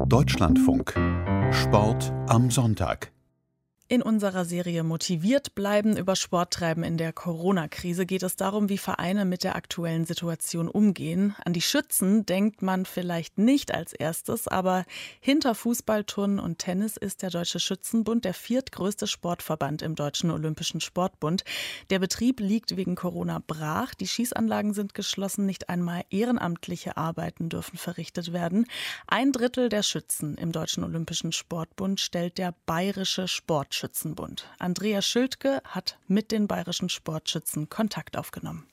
Deutschlandfunk. Sport am Sonntag. In unserer Serie Motiviert bleiben über Sport treiben in der Corona-Krise geht es darum, wie Vereine mit der aktuellen Situation umgehen. An die Schützen denkt man vielleicht nicht als erstes, aber hinter Fußball, Turnen und Tennis ist der Deutsche Schützenbund der viertgrößte Sportverband im Deutschen Olympischen Sportbund. Der Betrieb liegt wegen Corona brach, die Schießanlagen sind geschlossen, nicht einmal ehrenamtliche Arbeiten dürfen verrichtet werden. 1/3 der Schützen im Deutschen Olympischen Sportbund stellt der Bayerische Sportschützenbund. Andreas Schildke hat mit den bayerischen Sportschützen Kontakt aufgenommen.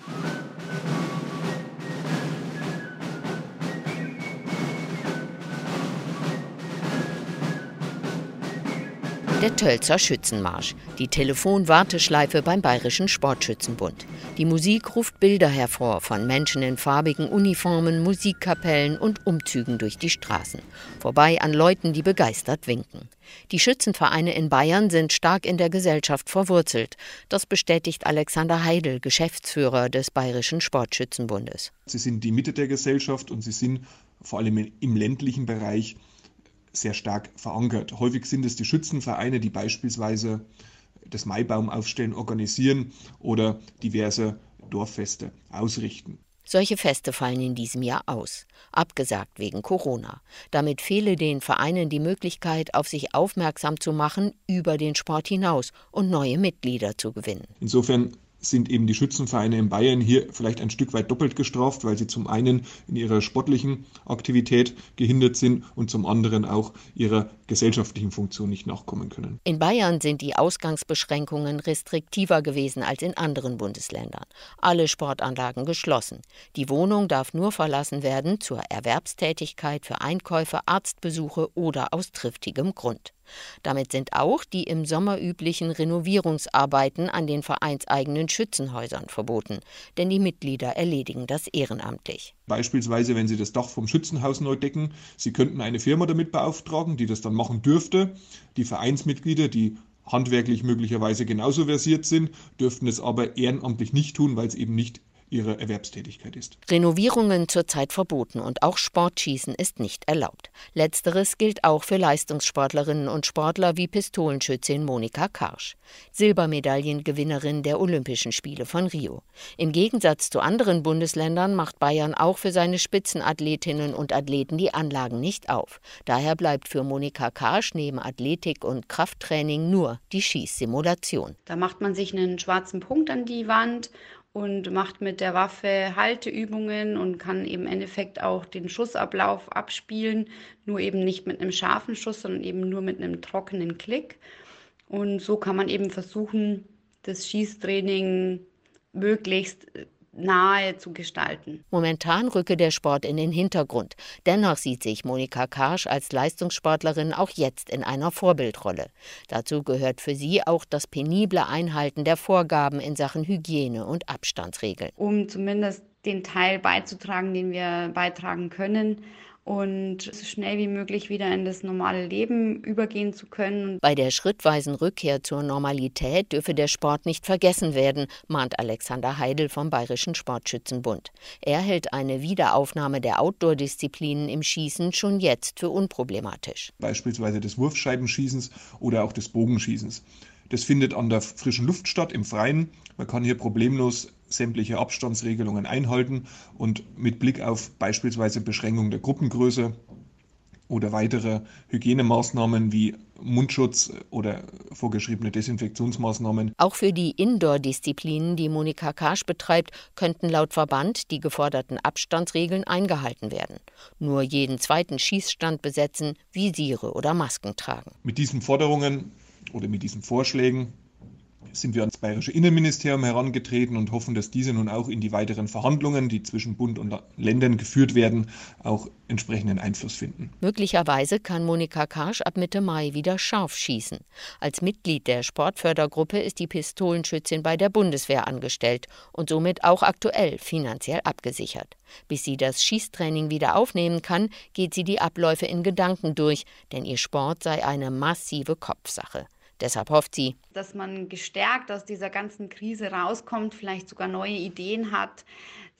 Der Tölzer Schützenmarsch, die Telefonwarteschleife beim Bayerischen Sportschützenbund. Die Musik ruft Bilder hervor von Menschen in farbigen Uniformen, Musikkapellen und Umzügen durch die Straßen. Vorbei an Leuten, die begeistert winken. Die Schützenvereine in Bayern sind stark in der Gesellschaft verwurzelt. Das bestätigt Alexander Heidel, Geschäftsführer des Bayerischen Sportschützenbundes. Sie sind die Mitte der Gesellschaft und sie sind vor allem im ländlichen Bereich sehr stark verankert. Häufig sind es die Schützenvereine, die beispielsweise das Maibaumaufstellen organisieren oder diverse Dorffeste ausrichten. Solche Feste fallen in diesem Jahr aus. Abgesagt wegen Corona. Damit fehle den Vereinen die Möglichkeit, auf sich aufmerksam zu machen über den Sport hinaus und neue Mitglieder zu gewinnen. Insofern sind eben die Schützenvereine in Bayern hier vielleicht ein Stück weit doppelt gestraft, weil sie zum einen in ihrer sportlichen Aktivität gehindert sind und zum anderen auch ihrer gesellschaftlichen Funktion nicht nachkommen können. In Bayern sind die Ausgangsbeschränkungen restriktiver gewesen als in anderen Bundesländern. Alle Sportanlagen geschlossen. Die Wohnung darf nur verlassen werden zur Erwerbstätigkeit, für Einkäufe, Arztbesuche oder aus triftigem Grund. Damit sind auch die im Sommer üblichen Renovierungsarbeiten an den vereinseigenen Schützenhäusern verboten, denn die Mitglieder erledigen das ehrenamtlich. Beispielsweise, wenn Sie das Dach vom Schützenhaus neu decken, Sie könnten eine Firma damit beauftragen, die das dann machen dürfte. Die Vereinsmitglieder, die handwerklich möglicherweise genauso versiert sind, dürften es aber ehrenamtlich nicht tun, weil es eben nicht ihre Erwerbstätigkeit ist. Renovierungen zurzeit verboten und auch Sportschießen ist nicht erlaubt. Letzteres gilt auch für Leistungssportlerinnen und Sportler wie Pistolenschützin Monika Karsch, Silbermedaillengewinnerin der Olympischen Spiele von Rio. Im Gegensatz zu anderen Bundesländern macht Bayern auch für seine Spitzenathletinnen und Athleten die Anlagen nicht auf. Daher bleibt für Monika Karsch neben Athletik und Krafttraining nur die Schießsimulation. Da macht man sich einen schwarzen Punkt an die Wand und macht mit der Waffe Halteübungen und kann im Endeffekt auch den Schussablauf abspielen, nur eben nicht mit einem scharfen Schuss, sondern eben nur mit einem trockenen Klick. Und so kann man eben versuchen, das Schießtraining möglichst nahe zu gestalten. Momentan rücke der Sport in den Hintergrund. Dennoch sieht sich Monika Karsch als Leistungssportlerin auch jetzt in einer Vorbildrolle. Dazu gehört für sie auch das penible Einhalten der Vorgaben in Sachen Hygiene und Abstandsregeln. Um zumindest den Teil beizutragen, den wir beitragen können, und so schnell wie möglich wieder in das normale Leben übergehen zu können. Bei der schrittweisen Rückkehr zur Normalität dürfe der Sport nicht vergessen werden, mahnt Alexander Heidel vom Bayerischen Sportschützenbund. Er hält eine Wiederaufnahme der Outdoor-Disziplinen im Schießen schon jetzt für unproblematisch. Beispielsweise des Wurfscheibenschießens oder auch des Bogenschießens. Das findet an der frischen Luft statt, im Freien. Man kann hier problemlos sämtliche Abstandsregelungen einhalten und mit Blick auf beispielsweise Beschränkung der Gruppengröße oder weitere Hygienemaßnahmen wie Mundschutz oder vorgeschriebene Desinfektionsmaßnahmen. Auch für die Indoor-Disziplinen, die Monika Karsch betreibt, könnten laut Verband die geforderten Abstandsregeln eingehalten werden. Nur jeden zweiten Schießstand besetzen, Visiere oder Masken tragen. Mit diesen Forderungen oder mit diesen Vorschlägen sind wir ans Bayerische Innenministerium herangetreten und hoffen, dass diese nun auch in die weiteren Verhandlungen, die zwischen Bund und Ländern geführt werden, auch entsprechenden Einfluss finden. Möglicherweise kann Monika Karsch ab Mitte Mai wieder scharf schießen. Als Mitglied der Sportfördergruppe ist die Pistolenschützin bei der Bundeswehr angestellt und somit auch aktuell finanziell abgesichert. Bis sie das Schießtraining wieder aufnehmen kann, geht sie die Abläufe in Gedanken durch, denn ihr Sport sei eine massive Kopfsache. Deshalb hofft sie, dass man gestärkt aus dieser ganzen Krise rauskommt, vielleicht sogar neue Ideen hat,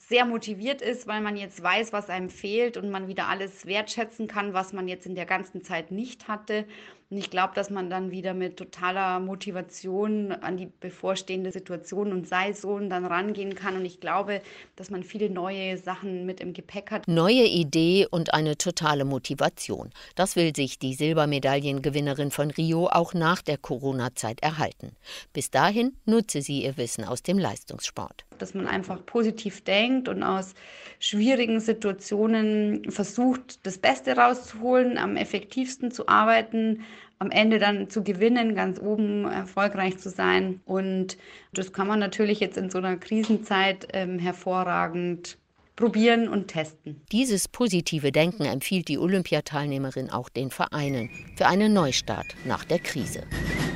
sehr motiviert ist, weil man jetzt weiß, was einem fehlt und man wieder alles wertschätzen kann, was man jetzt in der ganzen Zeit nicht hatte. Und ich glaube, dass man dann wieder mit totaler Motivation an die bevorstehende Situation und Saison dann rangehen kann. Und ich glaube, dass man viele neue Sachen mit im Gepäck hat. Neue Idee und eine totale Motivation. Das will sich die Silbermedaillengewinnerin von Rio auch nach der Corona-Zeit erhalten. Bis dahin nutze sie ihr Wissen aus dem Leistungssport. Dass man einfach positiv denkt und aus schwierigen Situationen versucht, das Beste rauszuholen, am effektivsten zu arbeiten, am Ende dann zu gewinnen, ganz oben erfolgreich zu sein. Und das kann man natürlich jetzt in so einer Krisenzeit hervorragend probieren und testen. Dieses positive Denken empfiehlt die Olympiateilnehmerin auch den Vereinen für einen Neustart nach der Krise.